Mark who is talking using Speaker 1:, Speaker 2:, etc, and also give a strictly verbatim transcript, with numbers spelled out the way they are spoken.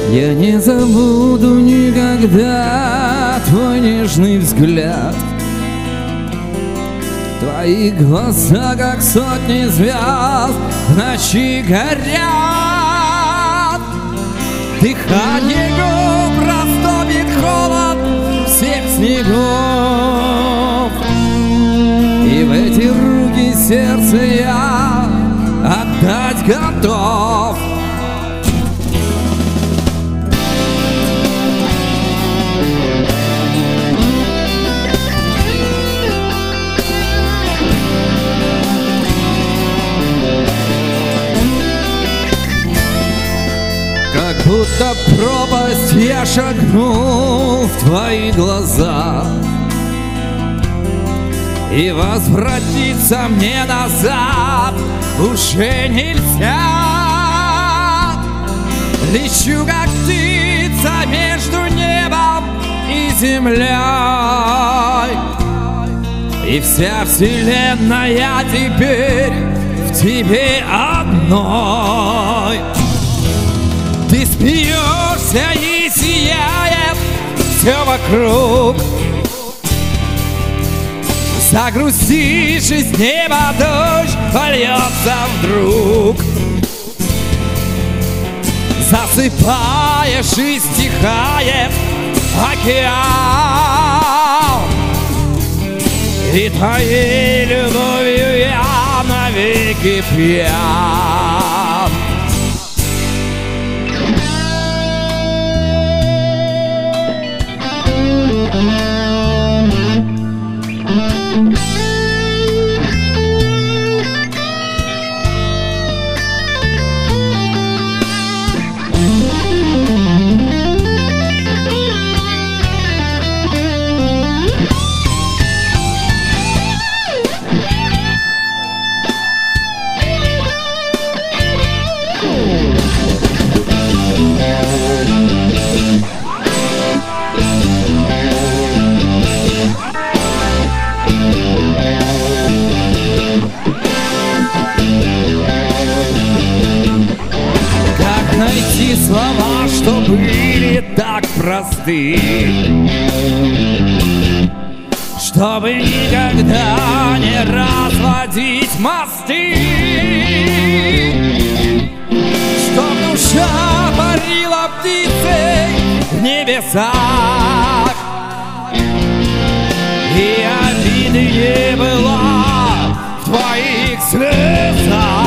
Speaker 1: Я не забуду никогда твой нежный взгляд. Твои глаза, как сотни звезд, в ночи горят. Дыхание губ растопит холод всех снегов. И в эти руки сердце я отдать готов. Как будто пропасть я шагнул в твои глаза, и возвратиться мне назад уже нельзя. Лечу, как птица, между небом и землей, и вся вселенная теперь в тебе одной. Ты смеешься и сияет все вокруг. Загрустишь, и с неба дождь польется вдруг. Засыпаешь, и стихает океан. И твоей любовью я навеки пьян. Найти слова, что были так просты, чтобы никогда не разводить мосты, чтоб душа парила птицей в небесах, и обиды не было в твоих слезах.